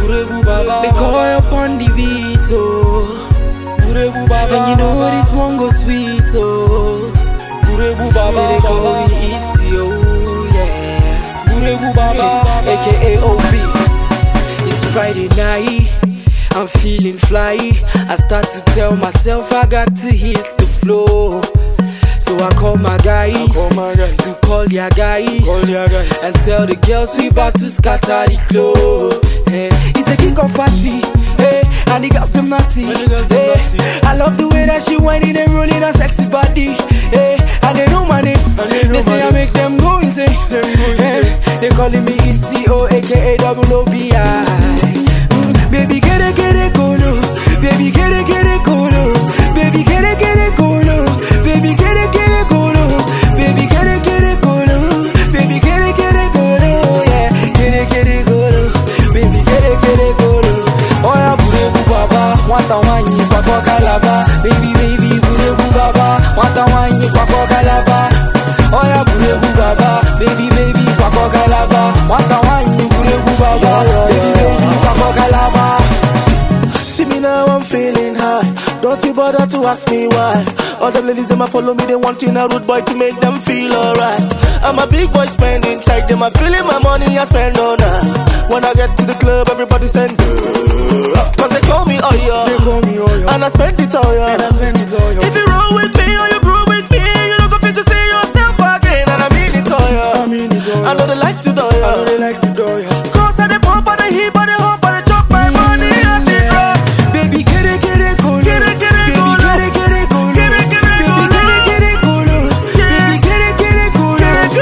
They call upon the beat, oh. And you know this one goes sweet, oh. Say they call me easy, oh yeah. AKA OB. It's Friday night, I'm feeling fly. I start to tell myself I got to hit the floor. So I call my guys, to call their guys, and tell the girls we about to scatter the club. It's a kick-off party, and the girls them naughty. I love the way that she whining and rolling her sexy body. And they know my name, they say I make them go insane. They calling me ECO, aka OOBI. Baby get it colo, baby get it colo, baby get it colo, baby get it colo, baby get it colo, baby get it colo, yeah, get it colo, baby get it colo. Oh yeah, burebu baba, wanta wanyi kwa kalaba, baby burebu baba, wanta wanyi kwa kalaba. Oh yeah, burebu baba, baby kwa kalaba, wanta wanyi burebu baba, baby kwa kalaba. See me now, I'm feeling high. Don't you bother to ask me why. All the ladies, them a follow me, they wanting a rude boy to make them feel alright. I'm a big boy spending inside them, I'm feeling my money, I spend all night. When I get to the club, everybody stand up. Cause they call me Oyo, and I spend it all, yeah. If you roll with me or you groove with me, you don't go fit to see yourself again. And I mean it all, yeah. I know they like to do, yeah. Cause I they pump for the hip, but they hope, but they chop my money. Baby get it colo, baby get it colo, baby get it colo, baby get it colo, baby get it colo,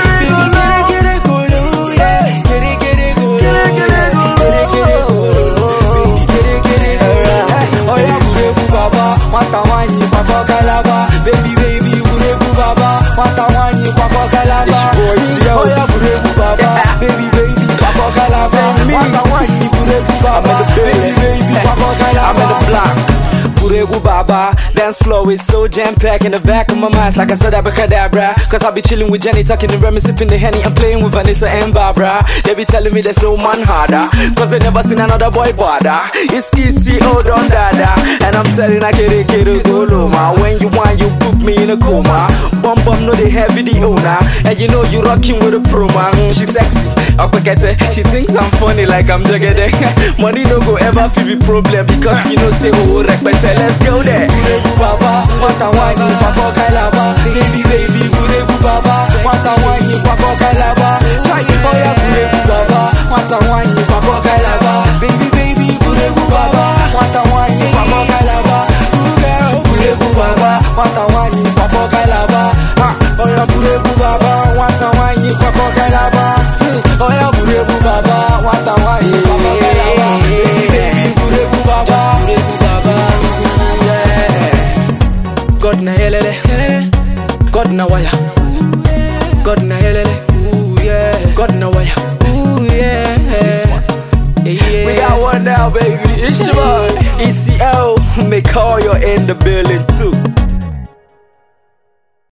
yeah, get it colo, baby get it. Oh yeah, burebu baba, wanta wanyi kwa kalaba, baby burebu baba, wanta wanyi kwa kalaba. Oh yeah, burebu baba, baby kwa kalaba, wanta wanyi burebu baba, baby kwa kalaba. I'm in the block. Buregu Baba, dance floor is so jam-packed. In the back of my mind's like I said abracadabra. Cause I be chilling with Jenny, talking to Remy, sipping the Henny. I'm playing with Vanessa and Barbara. They be telling me there's no man harder, cause they never seen another boy bother. It's ECO, don't dada. And I'm telling I get it go ma. When you want, you put me in a coma. Bum no they have video now. And you know you rocking with a pro man. She sexy, she thinks I'm funny like I'm Jagede. Money no go ever feel be problem, because you know say oh respect. Let's go there. Burebu baba, wanta wanyi kwa kalaba, baby burebu baba, wanta wanyi kwa kalaba. Oh yeah, burebu baba, wanta wanyi kwa kalaba, baby burebu baba, wanta wanyi kwa kalaba. Girl, burebu baba, wanta wanyi kwa kalaba. Oh yeah, burebu baba, wanta wanyi kwa kalaba. Oh yeah, burebu baba, wanta wanyi kwa kalaba. Baby burebu baba, burebu baba. God na helele, God na wire, God na helele, ooh yeah, God na wire, ooh yeah. We got one now, baby. It's your boy ECO. Make all you're in the building too.